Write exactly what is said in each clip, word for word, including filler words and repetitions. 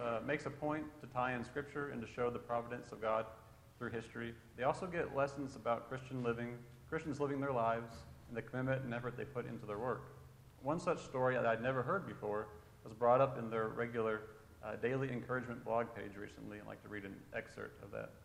uh, makes a point to tie in Scripture and to show the providence of God through history. They also get lessons about Christian living, Christians living their lives, and the commitment and effort they put into their work. One such story that I'd never heard before was brought up in their regular uh, daily encouragement blog page recently. I'd like to read an excerpt of that.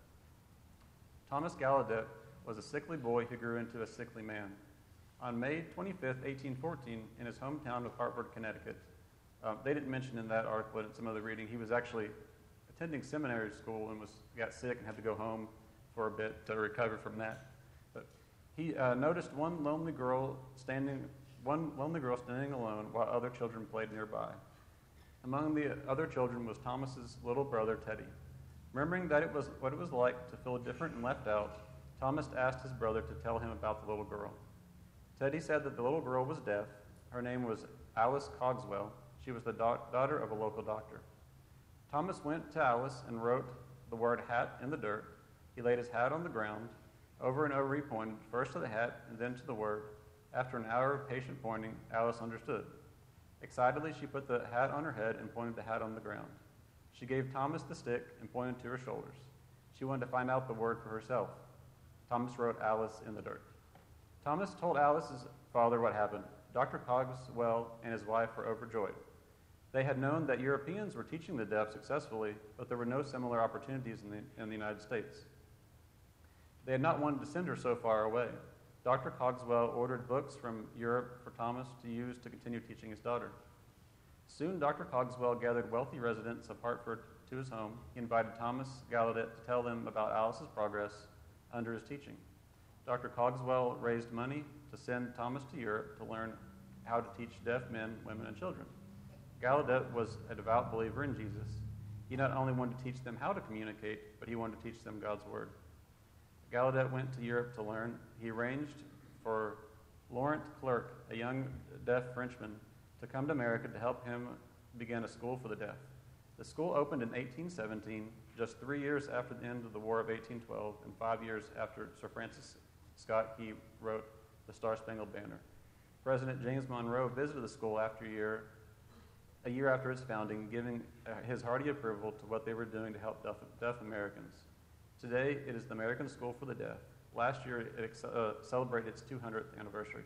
Thomas Gallaudet was a sickly boy who grew into a sickly man. On May twenty-fifth, eighteen fourteen, in his hometown of Hartford, Connecticut, um, they didn't mention in that article in some other reading, he was actually attending seminary school and was got sick and had to go home for a bit to recover from that. But he uh, noticed one lonely girl standing, one lonely girl standing alone while other children played nearby. Among the other children was Thomas's little brother, Teddy. Remembering that it was what it was like to feel different and left out, Thomas asked his brother to tell him about the little girl. Teddy said that the little girl was deaf. Her name was Alice Cogswell. She was the da- daughter of a local doctor. Thomas went to Alice and wrote the word hat in the dirt. He laid his hat on the ground. Over and over he pointed, first to the hat and then to the word. After an hour of patient pointing, Alice understood. Excitedly, she put the hat on her head and pointed the hat on the ground. She gave Thomas the stick and pointed to her shoulders. She wanted to find out the word for herself. Thomas wrote Alice in the dirt. Thomas told Alice's father what happened. Doctor Cogswell and his wife were overjoyed. They had known that Europeans were teaching the deaf successfully, but there were no similar opportunities in the, in the United States. They had not wanted to send her so far away. Doctor Cogswell ordered books from Europe for Thomas to use to continue teaching his daughter. Soon, Doctor Cogswell gathered wealthy residents of Hartford to his home. He invited Thomas Gallaudet to tell them about Alice's progress under his teaching. Doctor Cogswell raised money to send Thomas to Europe to learn how to teach deaf men, women, and children. Gallaudet was a devout believer in Jesus. He not only wanted to teach them how to communicate, but he wanted to teach them God's word. Gallaudet went to Europe to learn. He arranged for Laurent Clerc, a young deaf Frenchman, to come to America to help him begin a school for the deaf. The school opened in eighteen seventeen, just three years after the end of the War of eighteen twelve, and five years after Sir Francis Scott Key wrote The Star-Spangled Banner. President James Monroe visited the school after a year, a year after its founding, giving uh, his hearty approval to what they were doing to help deaf, deaf Americans. Today, it is the American School for the Deaf. Last year, it ex- uh, celebrated its two hundredth anniversary.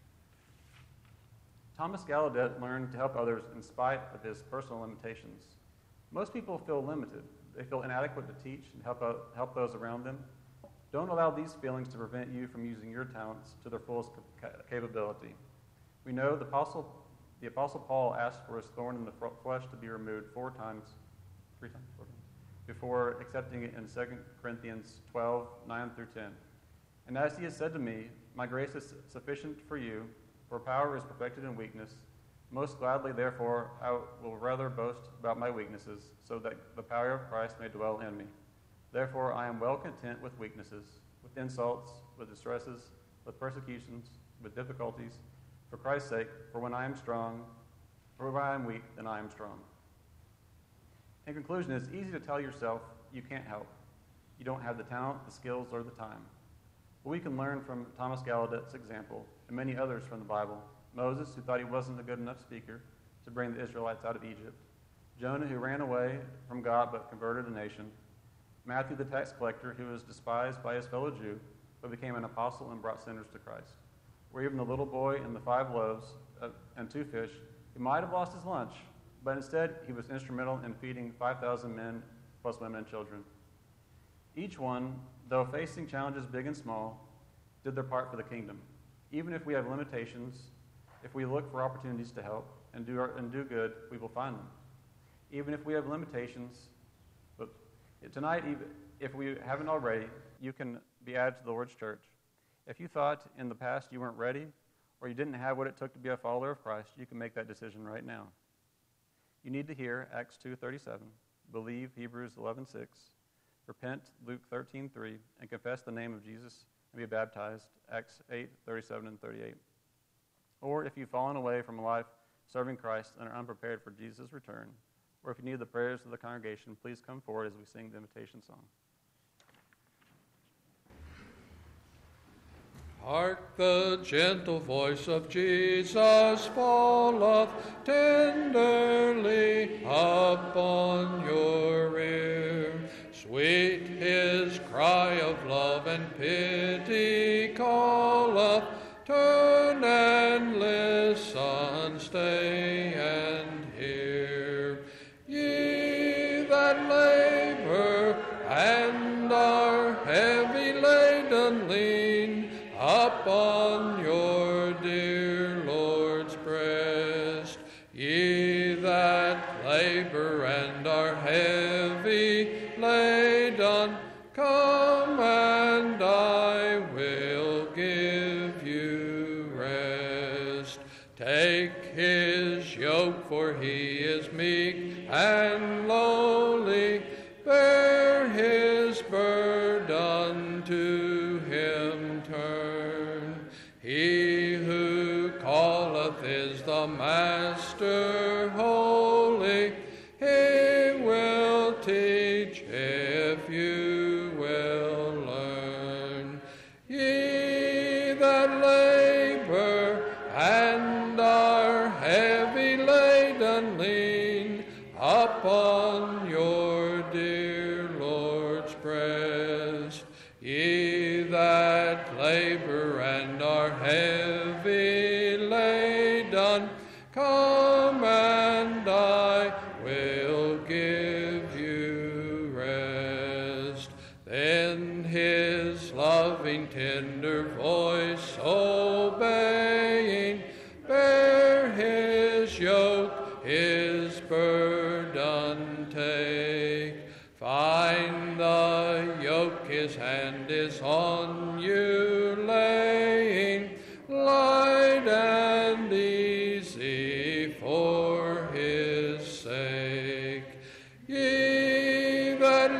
Thomas Gallaudet learned to help others in spite of his personal limitations. Most people feel limited. They feel inadequate to teach and help, out, help those around them. Don't allow these feelings to prevent you from using your talents to their fullest ca- capability. We know the Apostle, the Apostle Paul asked for his thorn in the flesh to be removed four times, three times, four times, before accepting it in Second Corinthians twelve, nine through ten. And as he has said to me, my grace is sufficient for you, for power is perfected in weakness. Most gladly, therefore, I will rather boast about my weaknesses, so that the power of Christ may dwell in me. Therefore, I am well content with weaknesses, with insults, with distresses, with persecutions, with difficulties, for Christ's sake, for when I am strong, for when I am weak, then I am strong. In conclusion, it's easy to tell yourself you can't help. You don't have the talent, the skills, or the time. But we can learn from Thomas Gallaudet's example and many others from the Bible. Moses, who thought he wasn't a good enough speaker to bring the Israelites out of Egypt. Jonah, who ran away from God but converted a nation. Matthew, the tax collector, who was despised by his fellow Jew but became an apostle and brought sinners to Christ. Or even the little boy and the five loaves uh, and two fish, who might have lost his lunch, but instead he was instrumental in feeding five thousand men plus women and children. Each one, though facing challenges big and small, did their part for the kingdom. Even if we have limitations, if we look for opportunities to help and do, our, and do good, we will find them. Even if we have limitations, but tonight, if we haven't already, you can be added to the Lord's church. If you thought in the past you weren't ready or you didn't have what it took to be a follower of Christ, you can make that decision right now. You need to hear Acts two thirty-seven, believe Hebrews eleven six, repent Luke thirteen three, and confess the name of Jesus and be baptized Acts eight thirty-seven and thirty-eight. Or if you've fallen away from a life serving Christ and are unprepared for Jesus' return, or if you need the prayers of the congregation, please come forward as we sing the invitation song. Hark, the gentle voice of Jesus falleth tenderly upon your ear. Sweet his cry of love and pity calleth. Turn and listen, stay and hear. Ye that labor and are heavy laden, lean upon your dear Lord's breast. Ye that labor and are heavy laden, come and I will give you rest. Take his yoke, for he is meek and lowly. Bear his burden, to him turn. He who calleth is the Master holy. He will teach if you will learn. Ye that labor and are heavy laden, lean upon your dear Lord's breast. Ye that labor and are heavy laden, come and I will give you rest. Then his loving tender voice obeying, bear his yoke, his burden take. Find the yoke, his hand is on you laying, light and easy for his sake. Ye that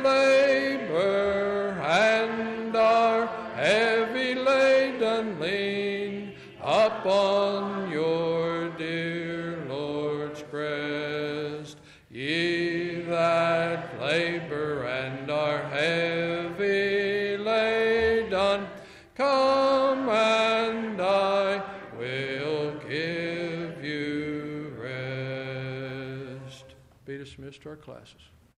labor and are heavy laden, lean upon your dear Lord's breast. Ye that labor and are heavy laden, come and I will give you rest. Be dismissed to our classes.